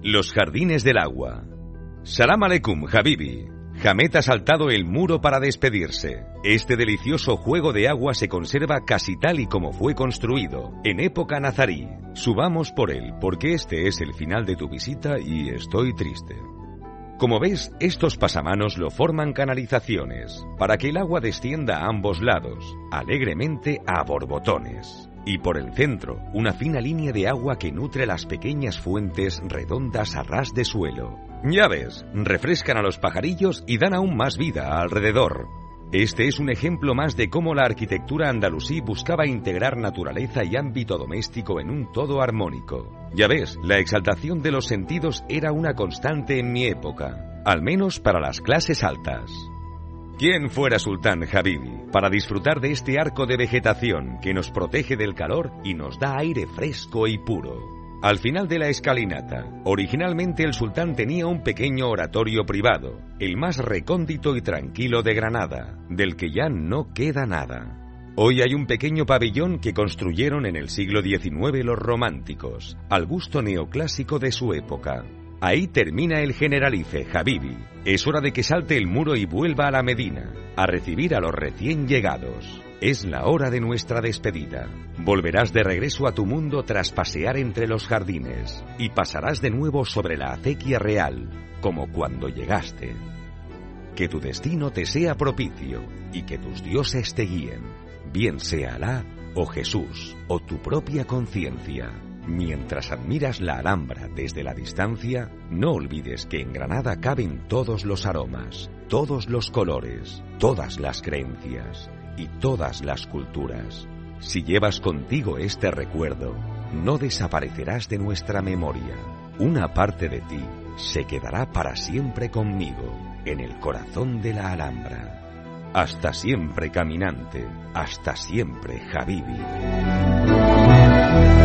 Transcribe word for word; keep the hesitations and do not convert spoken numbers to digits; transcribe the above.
Los jardines del agua. Salam aleikum, Habibi. Hamed ha saltado el muro para despedirse. Este delicioso juego de agua se conserva casi tal y como fue construido, en época nazarí. Subamos por él, porque este es el final de tu visita y estoy triste. Como ves, estos pasamanos lo forman canalizaciones, para que el agua descienda a ambos lados, alegremente a borbotones. Y por el centro, una fina línea de agua que nutre las pequeñas fuentes redondas a ras de suelo. Ya ves, refrescan a los pajarillos y dan aún más vida alrededor. Este es un ejemplo más de cómo la arquitectura andalusí buscaba integrar naturaleza y ámbito doméstico en un todo armónico. Ya ves, la exaltación de los sentidos era una constante en mi época, al menos para las clases altas. ¿Quién fuera Sultán Habibi para disfrutar de este arco de vegetación que nos protege del calor y nos da aire fresco y puro? Al final de la escalinata, originalmente el sultán tenía un pequeño oratorio privado, el más recóndito y tranquilo de Granada, del que ya no queda nada. Hoy hay un pequeño pabellón que construyeron en el siglo diecinueve los románticos, al gusto neoclásico de su época. Ahí termina el Generalife, Habibi. Es hora de que salte el muro y vuelva a la Medina, a recibir a los recién llegados. Es la hora de nuestra despedida. Volverás de regreso a tu mundo tras pasear entre los jardines, y pasarás de nuevo sobre la acequia real, como cuando llegaste. Que tu destino te sea propicio, y que tus dioses te guíen, bien sea Alá, o Jesús, o tu propia conciencia. Mientras admiras la Alhambra desde la distancia, no olvides que en Granada caben todos los aromas, todos los colores, todas las creencias y todas las culturas. Si llevas contigo este recuerdo, no desaparecerás de nuestra memoria. Una parte de ti se quedará para siempre conmigo, en el corazón de la Alhambra. Hasta siempre, caminante, hasta siempre, Habibi.